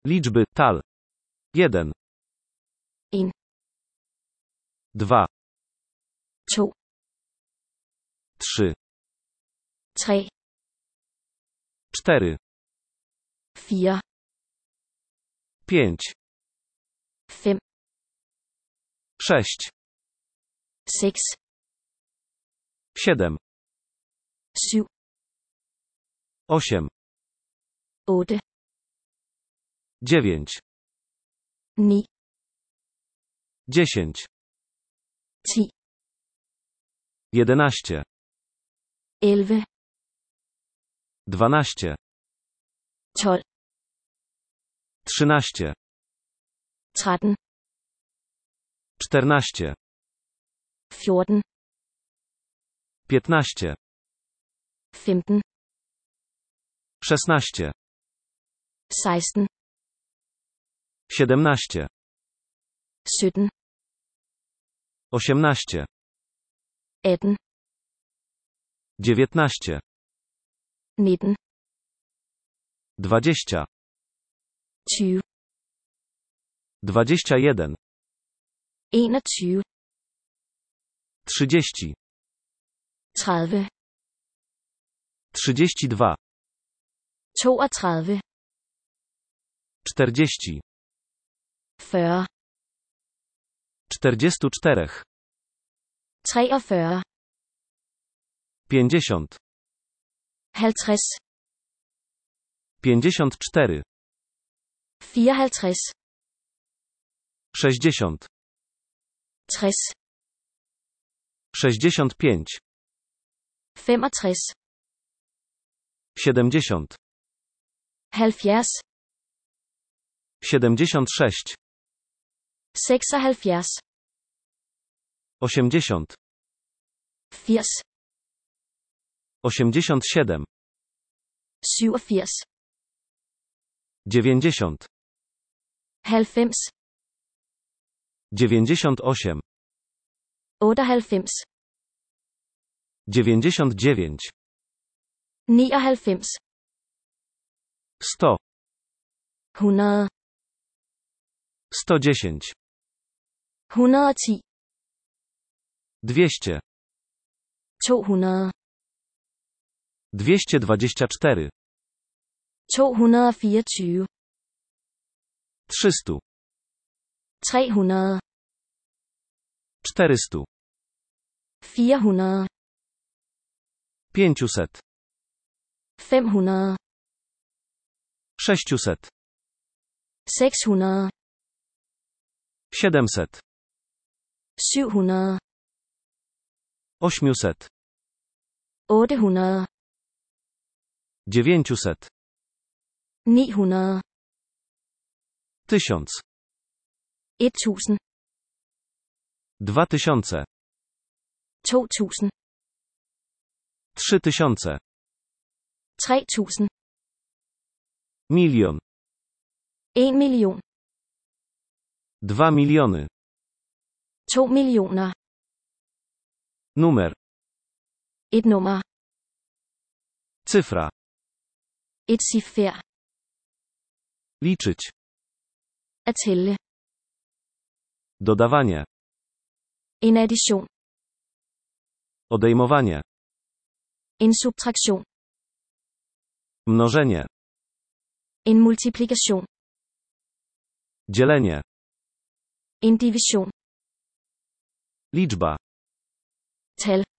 Liczby, tal. 1, 1, 2, 2, 3, 3, 4, 4, 5, 5, 6, 6, 7, 7, 8, 8, 9, 9, 10, 10, 11, 11, 12, 12, 13, 13, 14, 14, 15, 15, 16, 16, 17, 17, 18, 18, 19, 19, 20, 20, 21, 21, 30, 30, 32, 32, 40, 40, 44, 43, 50, 50, 54, 54, 60, 60, 65, 65, 70, 70, 76, 76, 80, 80, 87, 87, 90, 90, 98, 98, 99, 99, 100, 100, 110, 110, 200, 200, 224, 224, 300, 300, 400, 400, 500, 500, 600, 600, 700, 700, 800, 800, 900, 900, 1000, 1000, 2000, 2000, 3000, 3000, milion, 1 million, 2 miliony, 2 millioner, numer, et nummer, cyfra, et ciffer, liczyć, at tælle, dodawanie, en addition, odejmowanie, en subtraktion, mnożenie, en multiplikation, dzielenie, en division, liczba, tal,